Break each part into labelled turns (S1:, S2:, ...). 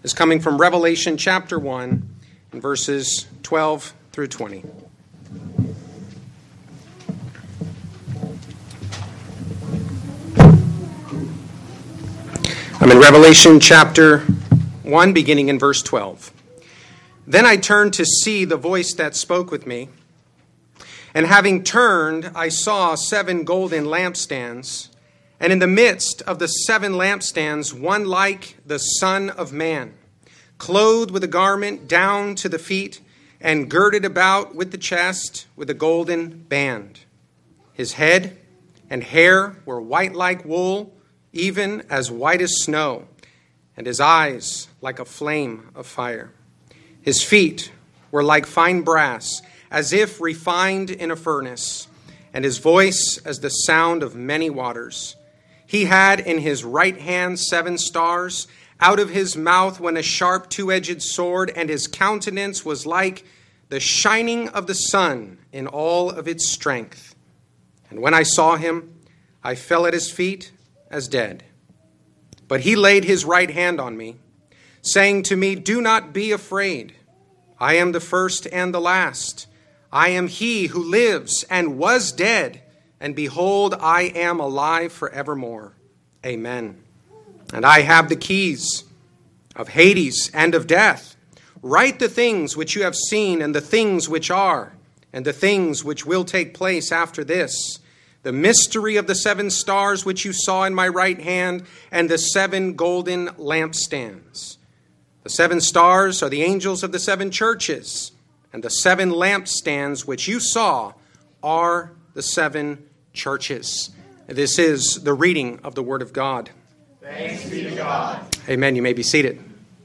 S1: is coming from Revelation chapter 1 and verses 12 through 20. I'm in Revelation chapter 1, beginning in verse 12. Then I turned to see the voice that spoke with me. And having turned, I saw 7 golden lampstands. And in the midst of the 7 lampstands, one like the Son of Man, clothed with a garment down to the feet, and girded about with the chest with a golden band. His head and hair were white like wool, even as white as snow, and his eyes like a flame of fire. His feet were like fine brass, as if refined in a furnace, and his voice as the sound of many waters. He had in his right hand 7 stars. Out of his mouth went a sharp 2-edged sword, and his countenance was like the shining of the sun in all of its strength. And when I saw him, I fell at his feet as dead. But he laid his right hand on me, saying to me, "Do not be afraid. I am the first and the last. I am he who lives and was dead, and behold, I am alive forevermore. Amen. And I have the keys of Hades and of death. Write the things which you have seen, and the things which are, and the things which will take place after this. The mystery of the 7 stars which you saw in my right hand, and the 7 golden lampstands. The 7 stars are the angels of the 7 churches, and the 7 lampstands which you saw are the 7 churches." This is the reading of the Word of God.
S2: Thanks be to God.
S1: Amen. You may be seated.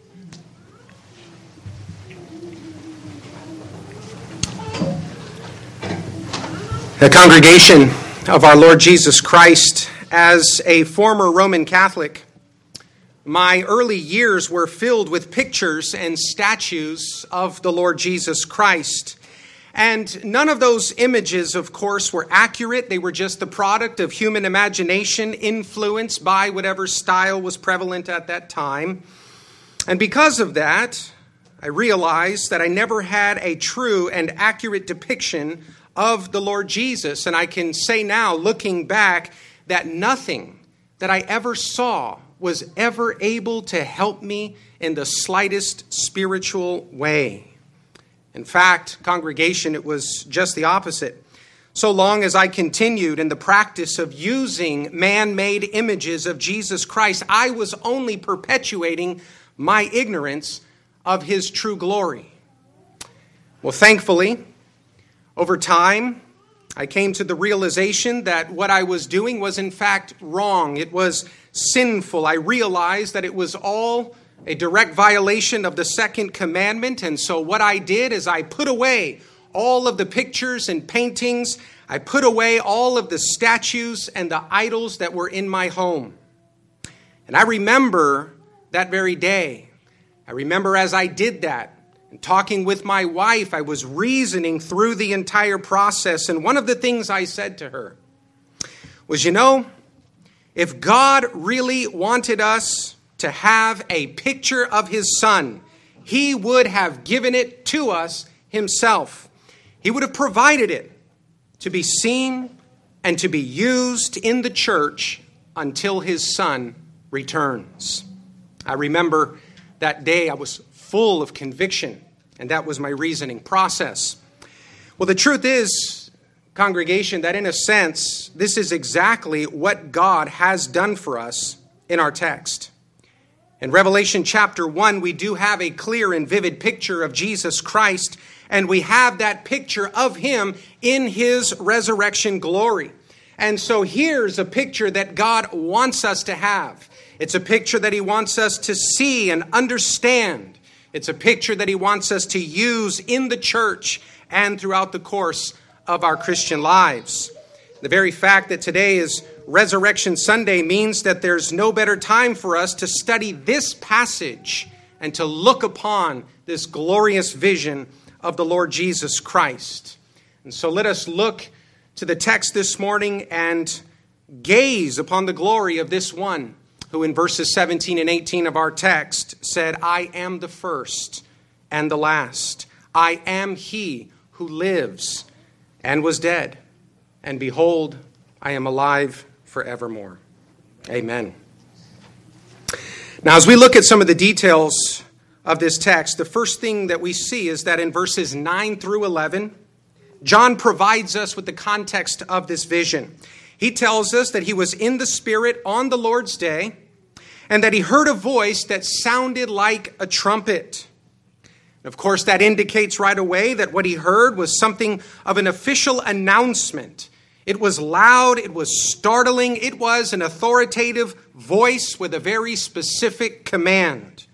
S1: The congregation of our Lord Jesus Christ, as a former Roman Catholic, my early years were filled with pictures and statues of the Lord Jesus Christ. And none of those images, of course, were accurate. They were just the product of human imagination, influenced by whatever style was prevalent at that time. And because of that, I realized that I never had a true and accurate depiction of the Lord Jesus. And I can say now, looking back, that nothing that I ever saw was ever able to help me in the slightest spiritual way. In fact, congregation, it was just the opposite. So long as I continued in the practice of using man-made images of Jesus Christ, I was only perpetuating my ignorance of his true glory. Well, thankfully, over time, I came to the realization that what I was doing was in fact wrong. It was sinful. I realized that it was all a direct violation of the 2nd commandment. And so what I did is I put away all of the pictures and paintings. I put away all of the statues and the idols that were in my home. And I remember that very day. I remember as I did that, and talking with my wife, I was reasoning through the entire process. And one of the things I said to her was, if God really wanted us to have a picture of his Son, he would have given it to us himself. He would have provided it to be seen and to be used in the church until his Son returns. I remember that day I was full of conviction, and that was my reasoning process. Well, the truth is, congregation, that in a sense, this is exactly what God has done for us in our text. In Revelation chapter 1, we do have a clear and vivid picture of Jesus Christ, and we have that picture of him in his resurrection glory. And so here's a picture that God wants us to have. It's a picture that he wants us to see and understand. It's a picture that he wants us to use in the church and throughout the course of our Christian lives. The very fact that today is Resurrection Sunday means that there's no better time for us to study this passage and to look upon this glorious vision of the Lord Jesus Christ. And so let us look to the text this morning and gaze upon the glory of this one who in verses 17 and 18 of our text said, I am the first and the last. I am he who lives and was dead. And behold, I am alive forevermore. Amen. Now, as we look at some of the details of this text, the first thing that we see is that in verses 9 through 11, John provides us with the context of this vision. He tells us that he was in the Spirit on the Lord's day, and that he heard a voice that sounded like a trumpet. Of course, that indicates right away that what he heard was something of an official announcement. It was loud, it was startling, it was an authoritative voice with a very specific command.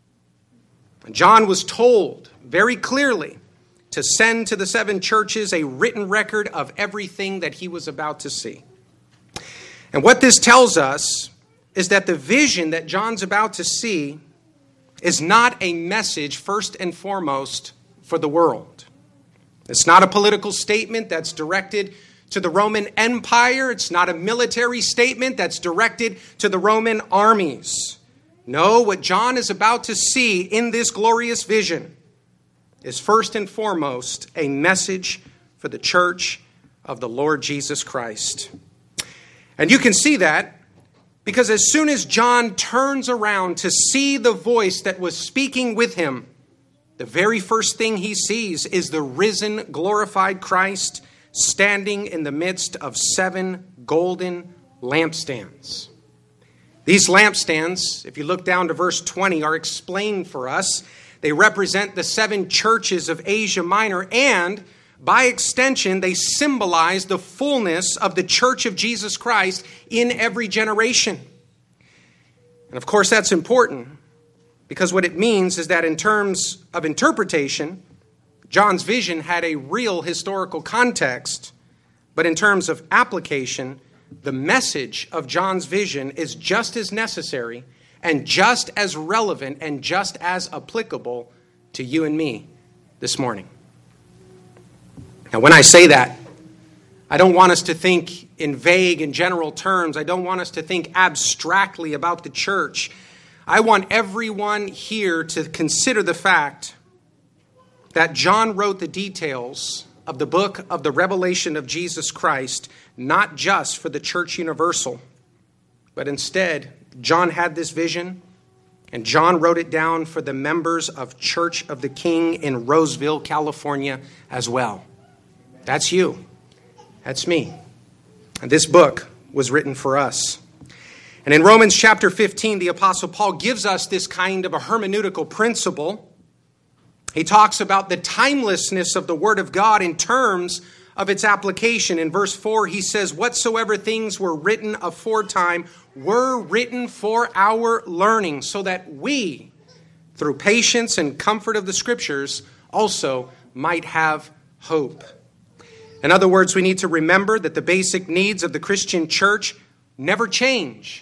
S1: John was told very clearly to send to the 7 churches a written record of everything that he was about to see. And what this tells us is that the vision that John's about to see is not a message first and foremost for the world. It's not a political statement that's directed to the Roman Empire. It's not a military statement that's directed to the Roman armies. No, what John is about to see in this glorious vision is first and foremost a message for the church of the Lord Jesus Christ. And you can see that because as soon as John turns around to see the voice that was speaking with him, the very first thing he sees is the risen, glorified Christ standing in the midst of 7 golden lampstands. These lampstands, if you look down to verse 20, are explained for us. They represent the 7 churches of Asia Minor, and by extension, they symbolize the fullness of the church of Jesus Christ in every generation. And of course, that's important because what it means is that in terms of interpretation, John's vision had a real historical context, but in terms of application, the message of John's vision is just as necessary and just as relevant and just as applicable to you and me this morning. Now, when I say that, I don't want us to think in vague and general terms. I don't want us to think abstractly about the church. I want everyone here to consider the fact that John wrote the details of the book of the Revelation of Jesus Christ, not just for the church universal, but instead, John had this vision, and John wrote it down for the members of Church of the King in Roseville, California as well. That's you. That's me. And this book was written for us. And in Romans chapter 15, the Apostle Paul gives us this kind of a hermeneutical principle. He talks about the timelessness of the Word of God in terms of its application. In verse 4, he says, whatsoever things were written aforetime were written for our learning, so that we, through patience and comfort of the Scriptures, also might have hope. In other words, we need to remember that the basic needs of the Christian church never change.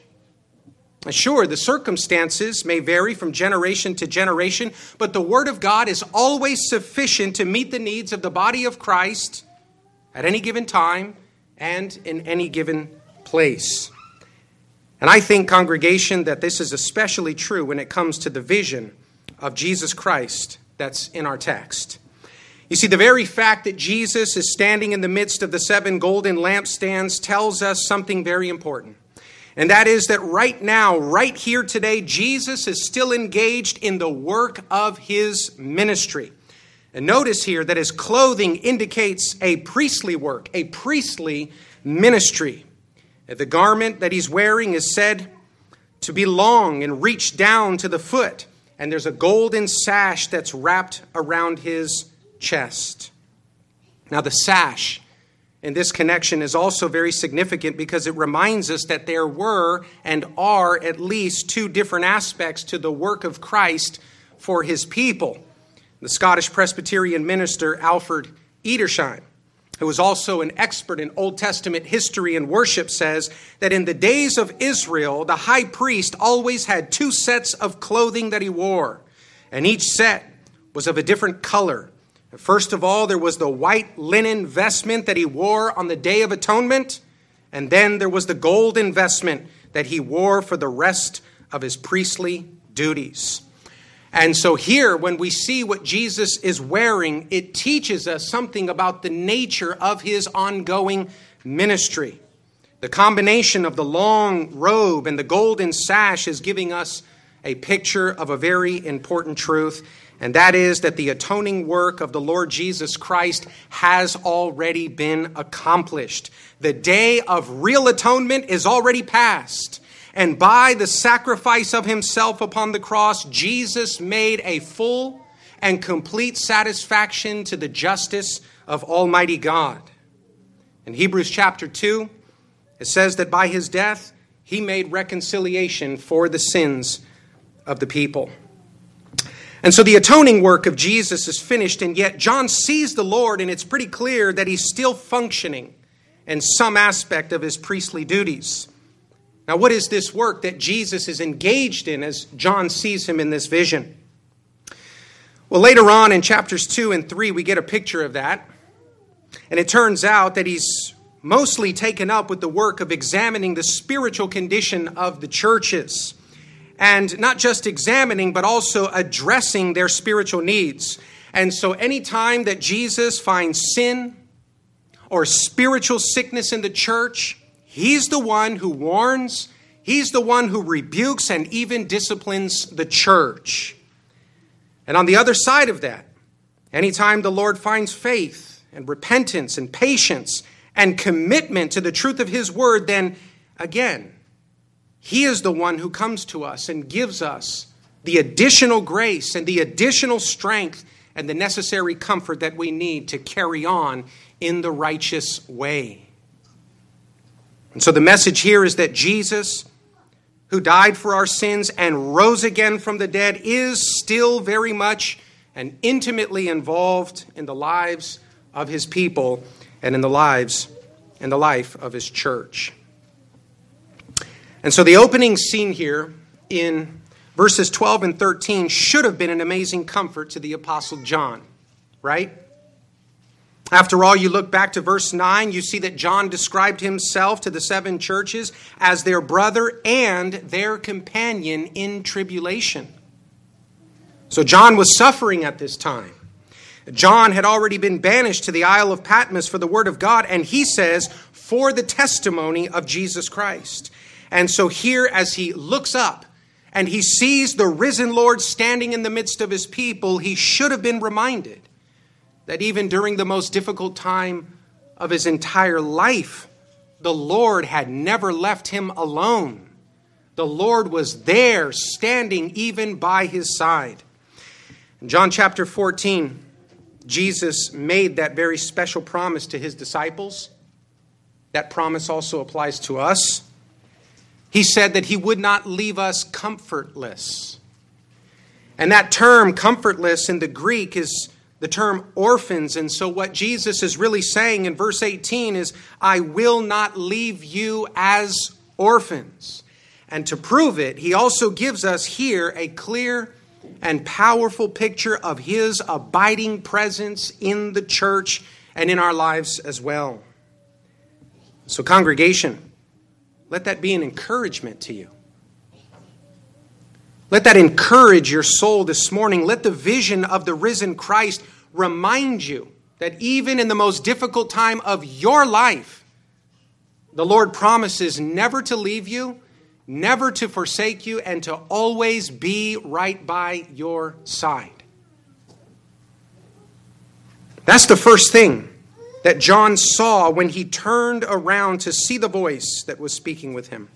S1: Sure, the circumstances may vary from generation to generation, but the Word of God is always sufficient to meet the needs of the body of Christ at any given time and in any given place. And I think, congregation, that this is especially true when it comes to the vision of Jesus Christ that's in our text. You see, the very fact that Jesus is standing in the midst of the 7 golden lampstands tells us something very important. And that is that right now, right here today, Jesus is still engaged in the work of his ministry. And notice here that his clothing indicates a priestly work, a priestly ministry. The garment that he's wearing is said to be long and reach down to the foot. And there's a golden sash that's wrapped around his chest. Now, the sash in this connection is also very significant because it reminds us that there were and are at least 2 different aspects to the work of Christ for his people. The Scottish Presbyterian minister Alfred Edersheim, who was also an expert in Old Testament history and worship, says that in the days of Israel, the high priest always had 2 sets of clothing that he wore, and each set was of a different color. First of all, there was the white linen vestment that he wore on the Day of Atonement, and then there was the golden vestment that he wore for the rest of his priestly duties. And so here, when we see what Jesus is wearing, it teaches us something about the nature of his ongoing ministry. The combination of the long robe and the golden sash is giving us a picture of a very important truth, and that is that the atoning work of the Lord Jesus Christ has already been accomplished. The day of real atonement is already past, and by the sacrifice of himself upon the cross, Jesus made a full and complete satisfaction to the justice of Almighty God. In Hebrews chapter 2, it says that by his death, he made reconciliation for the sins of the people. And so the atoning work of Jesus is finished, and yet John sees the Lord, and it's pretty clear that he's still functioning in some aspect of his priestly duties. Now, what is this work that Jesus is engaged in as John sees him in this vision? Well, later on in chapters 2 and 3, we get a picture of that. And it turns out that he's mostly taken up with the work of examining the spiritual condition of the churches. And not just examining, but also addressing their spiritual needs. And so anytime that Jesus finds sin or spiritual sickness in the church, he's the one who warns, he's the one who rebukes and even disciplines the church. And on the other side of that, anytime the Lord finds faith and repentance and patience and commitment to the truth of his word, then again, he is the one who comes to us and gives us the additional grace and the additional strength and the necessary comfort that we need to carry on in the righteous way. And so the message here is that Jesus, who died for our sins and rose again from the dead, is still very much and intimately involved in the lives of his people and in the life of his church. And so the opening scene here in verses 12 and 13 should have been an amazing comfort to the Apostle John, right? After all, you look back to verse 9, you see that John described himself to the 7 churches as their brother and their companion in tribulation. So John was suffering at this time. John had already been banished to the Isle of Patmos for the word of God, and he says, for the testimony of Jesus Christ. And so here, as he looks up and he sees the risen Lord standing in the midst of his people, he should have been reminded that even during the most difficult time of his entire life, the Lord had never left him alone. The Lord was there, standing even by his side. In John chapter 14, Jesus made that very special promise to his disciples. That promise also applies to us. He said that he would not leave us comfortless. And that term, comfortless, in the Greek is the term orphans. And so what Jesus is really saying in verse 18 is, I will not leave you as orphans. And to prove it, he also gives us here a clear and powerful picture of his abiding presence in the church and in our lives as well. So congregation, let that be an encouragement to you. Let that encourage your soul this morning. Let the vision of the risen Christ remind you that even in the most difficult time of your life, the Lord promises never to leave you, never to forsake you, and to always be right by your side. That's the first thing that John saw when he turned around to see the voice that was speaking with him.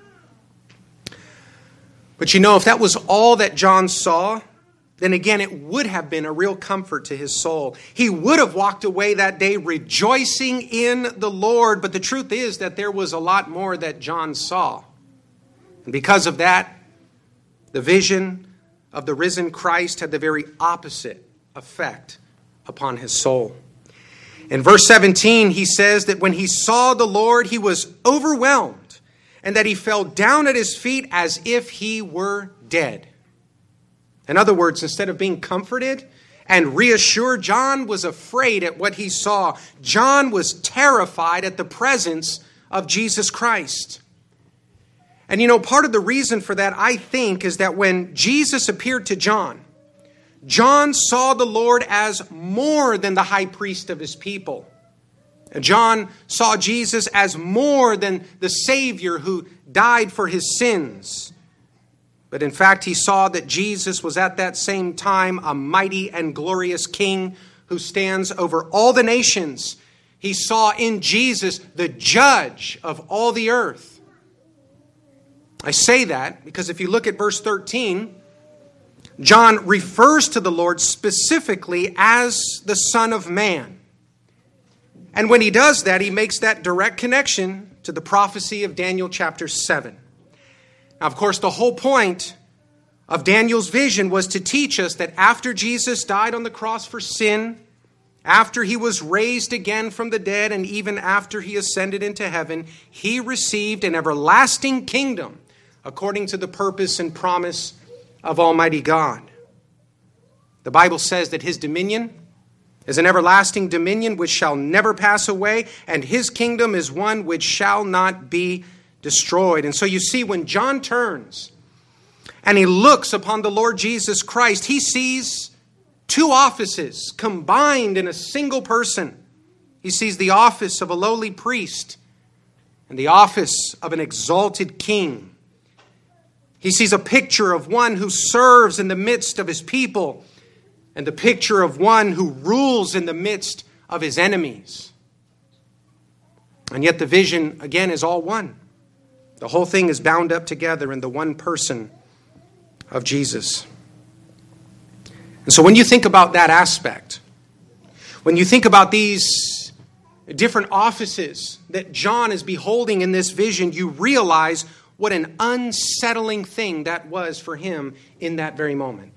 S1: But you know, if that was all that John saw, then again, it would have been a real comfort to his soul. He would have walked away that day rejoicing in the Lord. But the truth is that there was a lot more that John saw. And because of that, the vision of the risen Christ had the very opposite effect upon his soul. In verse 17, he says that when he saw the Lord, he was overwhelmed, and that he fell down at his feet as if he were dead. In other words, instead of being comforted and reassured, John was afraid at what he saw. John was terrified at the presence of Jesus Christ. And part of the reason for that, I think, is that when Jesus appeared to John, John saw the Lord as more than the high priest of his people. And John saw Jesus as more than the Savior who died for his sins. But in fact, he saw that Jesus was at that same time a mighty and glorious King who stands over all the nations. He saw in Jesus the judge of all the earth. I say that because if you look at verse 13, John refers to the Lord specifically as the Son of Man. And when he does that, he makes that direct connection to the prophecy of Daniel chapter 7. Now, of course, the whole point of Daniel's vision was to teach us that after Jesus died on the cross for sin, after he was raised again from the dead, and even after he ascended into heaven, he received an everlasting kingdom according to the purpose and promise of Almighty God. The Bible says that his dominion is an everlasting dominion which shall never pass away, and his kingdom is one which shall not be destroyed. And so you see, when John turns and he looks upon the Lord Jesus Christ, he sees two offices combined in a single person. He sees the office of a lowly priest and the office of an exalted king. He sees a picture of one who serves in the midst of his people and the picture of one who rules in the midst of his enemies. And yet the vision, again, is all one. The whole thing is bound up together in the one person of Jesus. And so when you think about that aspect, when you think about these different offices that John is beholding in this vision, you realize what an unsettling thing that was for him in that very moment.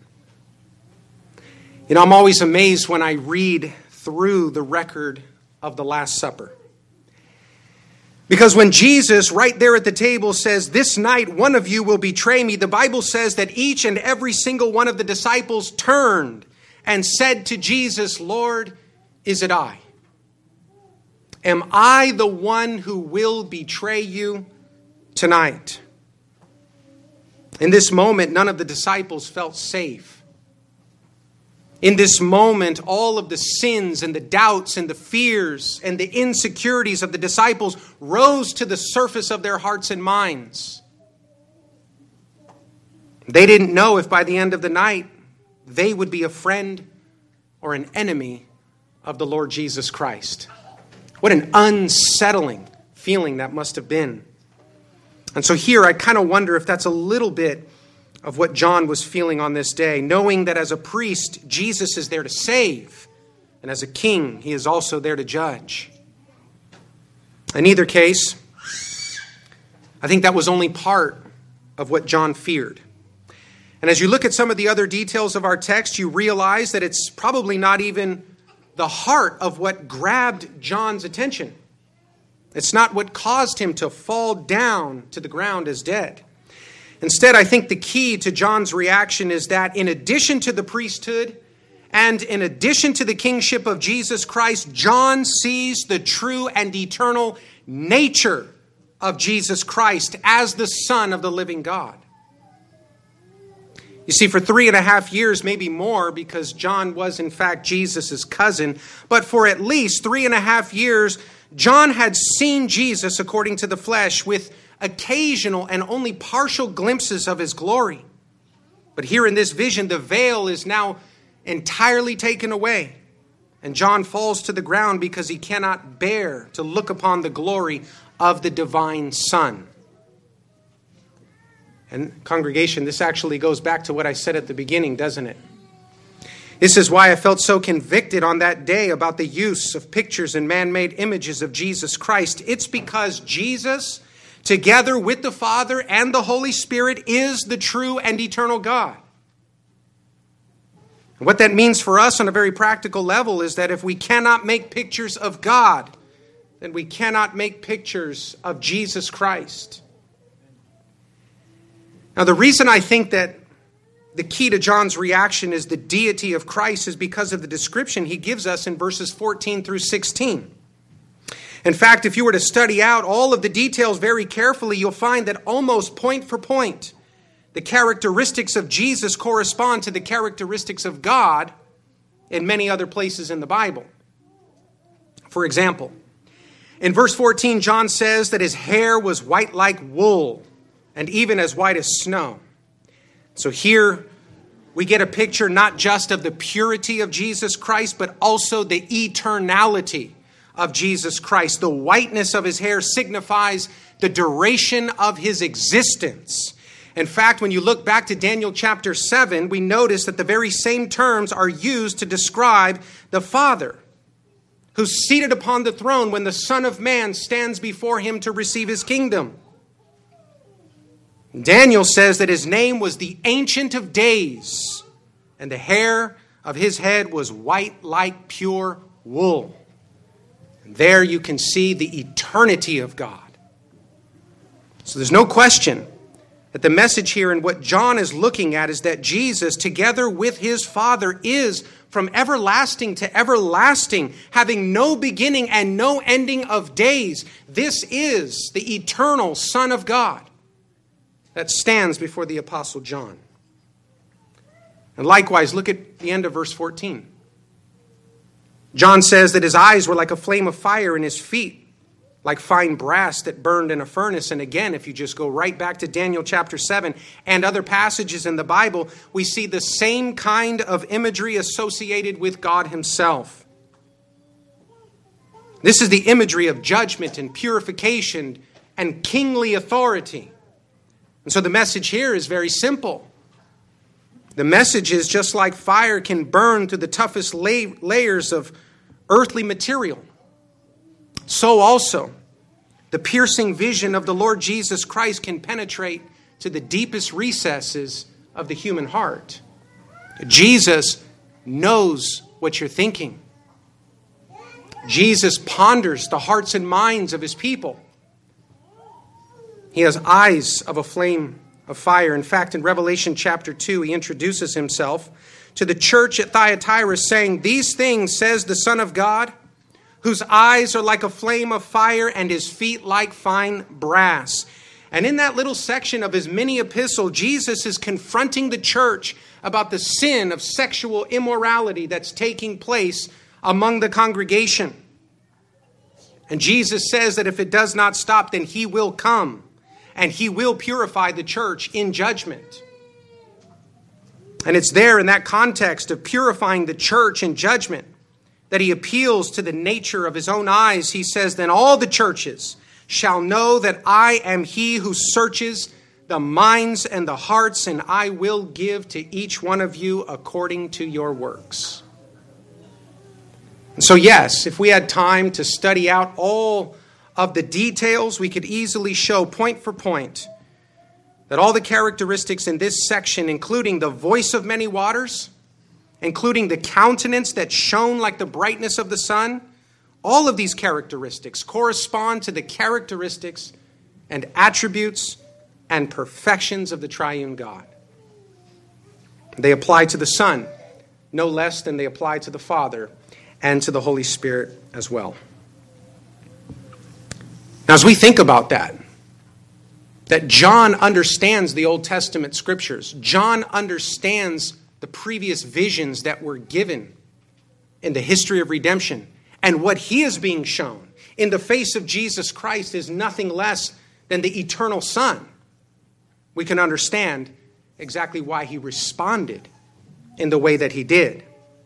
S1: I'm always amazed when I read through the record of the Last Supper. Because when Jesus, right there at the table, says, "This night one of you will betray me," the Bible says that each and every single one of the disciples turned and said to Jesus, "Lord, is it I? Am I the one who will betray you tonight?" In this moment, none of the disciples felt safe. In this moment, all of the sins and the doubts and the fears and the insecurities of the disciples rose to the surface of their hearts and minds. They didn't know if by the end of the night they would be a friend or an enemy of the Lord Jesus Christ. What an unsettling feeling that must have been. And so here I kind of wonder if that's a little bit of what John was feeling on this day, knowing that as a priest, Jesus is there to save, and as a king, he is also there to judge. In either case, I think that was only part of what John feared. And as you look at some of the other details of our text, you realize that it's probably not even the heart of what grabbed John's attention. It's not what caused him to fall down to the ground as dead. Instead, I think the key to John's reaction is that in addition to the priesthood and in addition to the kingship of Jesus Christ, John sees the true and eternal nature of Jesus Christ as the Son of the living God. You see, for 3.5 years, maybe more, because John was in fact Jesus' cousin, but for at least 3.5 years, John had seen Jesus according to the flesh with occasional and only partial glimpses of his glory. But here in this vision, the veil is now entirely taken away. And John falls to the ground because he cannot bear to look upon the glory of the divine Son. And congregation, this actually goes back to what I said at the beginning, doesn't it? This is why I felt so convicted on that day about the use of pictures and man-made images of Jesus Christ. It's because Jesus, together with the Father and the Holy Spirit, is the true and eternal God. And what that means for us on a very practical level is that if we cannot make pictures of God, then we cannot make pictures of Jesus Christ. Now, the reason I think that the key to John's reaction is the deity of Christ is because of the description he gives us in verses 14 through 16. In fact, if you were to study out all of the details very carefully, you'll find that almost point for point, the characteristics of Jesus correspond to the characteristics of God in many other places in the Bible. For example, in verse 14, John says that his hair was white like wool, and even as white as snow. So here we get a picture not just of the purity of Jesus Christ, but also the eternality of Jesus Christ. The whiteness of his hair signifies the duration of his existence. In fact, when you look back to Daniel chapter 7, we notice that the very same terms are used to describe the Father, who's seated upon the throne when the Son of Man stands before him to receive his kingdom. Daniel says that his name was the Ancient of Days, and the hair of his head was white like pure wool. And there you can see the eternity of God. So there's no question that the message here and what John is looking at is that Jesus, together with his Father, is from everlasting to everlasting, having no beginning and no ending of days. This is the eternal Son of God that stands before the Apostle John. And likewise, look at the end of verse 14. John says that his eyes were like a flame of fire and his feet like fine brass that burned in a furnace. And again, if you just go right back to Daniel chapter 7 and other passages in the Bible, we see the same kind of imagery associated with God himself. This is the imagery of judgment and purification and kingly authority. And so the message here is very simple. The message is just like fire can burn through the toughest layers of earthly material, so also the piercing vision of the Lord Jesus Christ can penetrate to the deepest recesses of the human heart. Jesus knows what you're thinking. Jesus ponders the hearts and minds of his people. He has eyes of a flame of fire. In fact, in Revelation chapter 2, he introduces himself to the church at Thyatira saying, "These things says the Son of God, whose eyes are like a flame of fire and his feet like fine brass." And in that little section of his mini epistle, Jesus is confronting the church about the sin of sexual immorality that's taking place among the congregation. And Jesus says that if it does not stop, then he will come and he will purify the church in judgment. And it's there in that context of purifying the church in judgment that he appeals to the nature of his own eyes. He says, "Then all the churches shall know that I am he who searches the minds and the hearts, and I will give to each one of you according to your works." And so yes, if we had time to study out all of the details, we could easily show point for point that all the characteristics in this section, including the voice of many waters, including the countenance that shone like the brightness of the sun, all of these characteristics correspond to the characteristics and attributes and perfections of the triune God. They apply to the Son no less than they apply to the Father and to the Holy Spirit as well. Now, as we think about that John understands the Old Testament scriptures. John understands the previous visions that were given in the history of redemption. And what he is being shown in the face of Jesus Christ is nothing less than the eternal Son. We can understand exactly why he responded in the way that he did.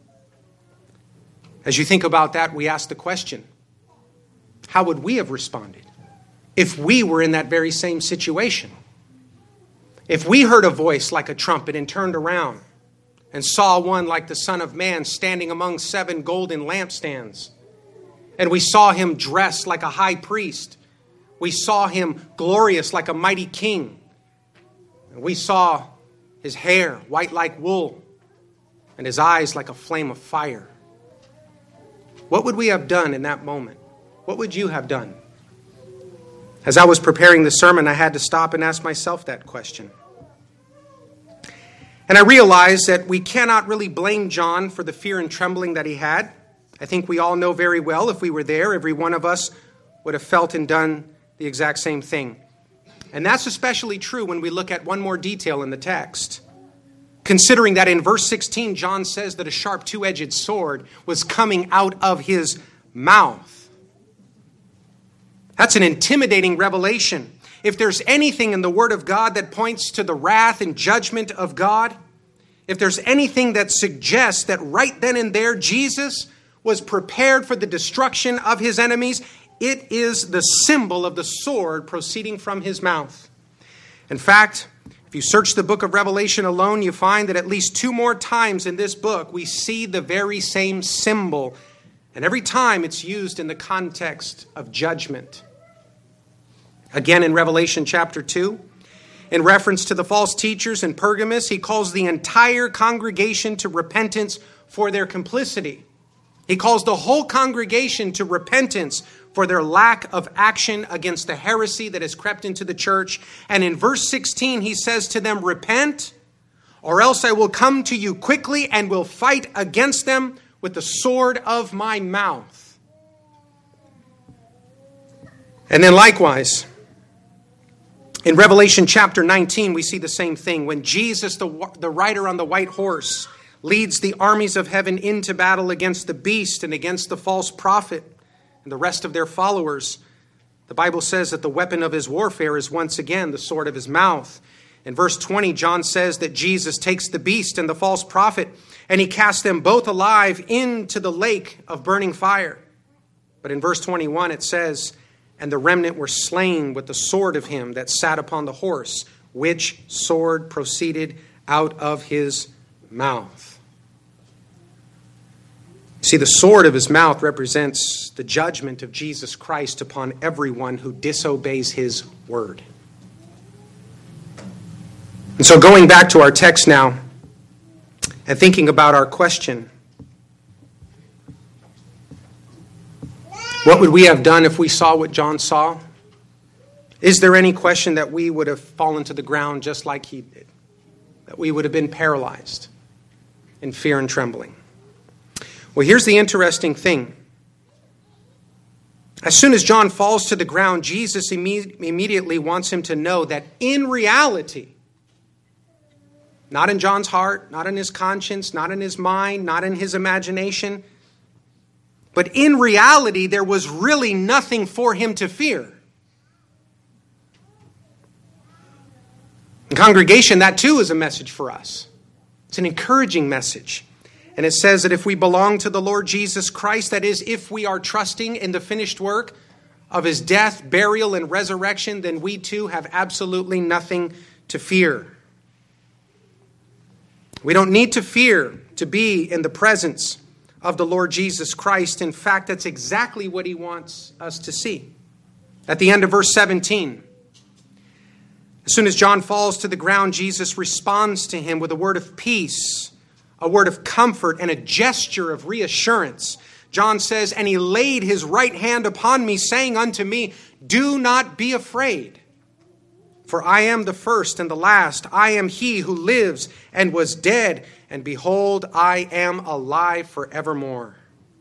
S1: As you think about that, we ask the question, how would we have responded if we were in that very same situation? If we heard a voice like a trumpet and turned around and saw one like the Son of Man standing among 7 golden lampstands, and we saw him dressed like a high priest, we saw him glorious like a mighty king, and we saw his hair white like wool and his eyes like a flame of fire, what would we have done in that moment? What would you have done? As I was preparing the sermon, I had to stop and ask myself that question. And I realized that we cannot really blame John for the fear and trembling that he had. I think we all know very well, if we were there, every one of us would have felt and done the exact same thing. And that's especially true when we look at one more detail in the text. Considering that in verse 16, John says that a sharp two-edged sword was coming out of his mouth. That's an intimidating revelation. If there's anything in the Word of God that points to the wrath and judgment of God, if there's anything that suggests that right then and there Jesus was prepared for the destruction of his enemies, it is the symbol of the sword proceeding from his mouth. In fact, if you search the book of Revelation alone, you find that at least 2 more times in this book we see the very same symbol. And every time it's used in the context of judgment. Again, in Revelation chapter 2, in reference to the false teachers in Pergamos, he calls the entire congregation to repentance for their complicity. He calls the whole congregation to repentance for their lack of action against the heresy that has crept into the church. And in verse 16, he says to them, "Repent, or else I will come to you quickly and will fight against them with the sword of my mouth." And then likewise, in Revelation chapter 19, we see the same thing. When Jesus, the rider on the white horse, leads the armies of heaven into battle against the beast and against the false prophet and the rest of their followers, the Bible says that the weapon of his warfare is once again the sword of his mouth. In verse 20, John says that Jesus takes the beast and the false prophet and he casts them both alive into the lake of burning fire. But in verse 21, it says, "And the remnant were slain with the sword of him that sat upon the horse, which sword proceeded out of his mouth." See, the sword of his mouth represents the judgment of Jesus Christ upon everyone who disobeys his word. And so going back to our text now and thinking about our question, what would we have done if we saw what John saw? Is there any question that we would have fallen to the ground just like he did? That we would have been paralyzed in fear and trembling? Well, here's the interesting thing. As soon as John falls to the ground, Jesus immediately wants him to know that in reality, not in John's heart, not in his conscience, not in his mind, not in his imagination, but in reality, there was really nothing for him to fear. And congregation, that too is a message for us. It's an encouraging message. And it says that if we belong to the Lord Jesus Christ, that is, if we are trusting in the finished work of his death, burial, and resurrection, then we too have absolutely nothing to fear. We don't need to fear to be in the presence of the Lord Jesus Christ. In fact, that's exactly what he wants us to see. At the end of verse 17, as soon as John falls to the ground, Jesus responds to him with a word of peace, a word of comfort, and a gesture of reassurance. John says, "And he laid his right hand upon me, saying unto me, Do not be afraid. For I am the first and the last. I am he who lives and was dead. And behold, I am alive forevermore."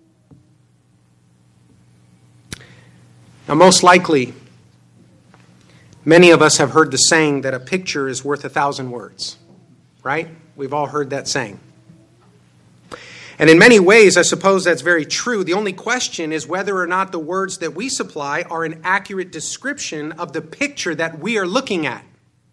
S1: Now, most likely, many of us have heard the saying that a picture is worth 1,000 words, right? We've all heard that saying. And in many ways, I suppose that's very true. The only question is whether or not the words that we supply are an accurate description of the picture that we are looking at.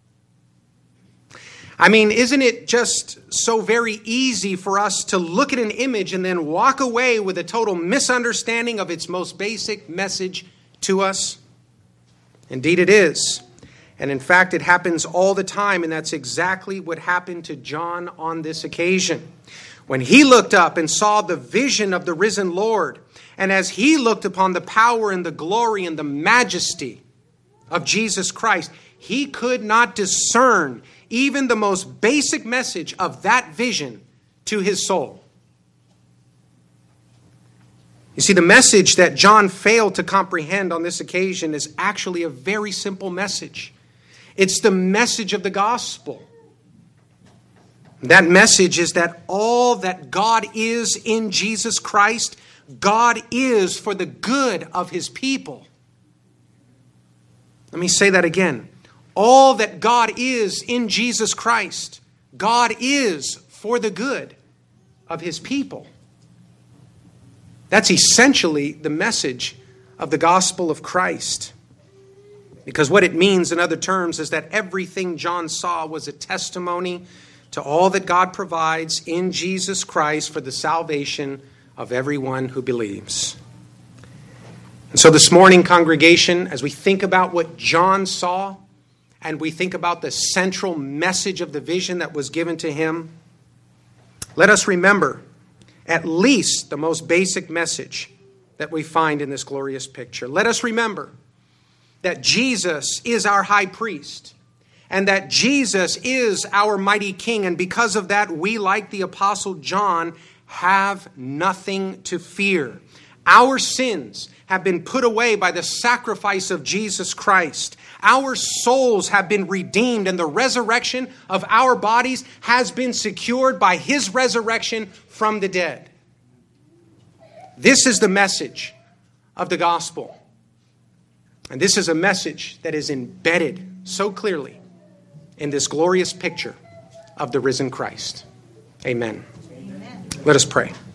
S1: I mean, isn't it just so very easy for us to look at an image and then walk away with a total misunderstanding of its most basic message to us? Indeed it is. And in fact, it happens all the time, and that's exactly what happened to John on this occasion. When he looked up and saw the vision of the risen Lord, and as he looked upon the power and the glory and the majesty of Jesus Christ, he could not discern even the most basic message of that vision to his soul. You see, the message that John failed to comprehend on this occasion is actually a very simple message. It's the message of the gospel. That message is that all that God is in Jesus Christ, God is for the good of his people. Let me say that again. All that God is in Jesus Christ, God is for the good of his people. That's essentially the message of the gospel of Christ. Because what it means, in other terms, is that everything John saw was a testimony to all that God provides in Jesus Christ for the salvation of everyone who believes. And so this morning, congregation, as we think about what John saw, and we think about the central message of the vision that was given to him, let us remember at least the most basic message that we find in this glorious picture. Let us remember that Jesus is our high priest, and that Jesus is our mighty king, and because of that, we, like the Apostle John, have nothing to fear. Our sins have been put away by the sacrifice of Jesus Christ. Our souls have been redeemed, and the resurrection of our bodies has been secured by his resurrection from the dead. This is the message of the gospel. And this is a message that is embedded so clearly in this glorious picture of the risen Christ. Amen. Let us pray.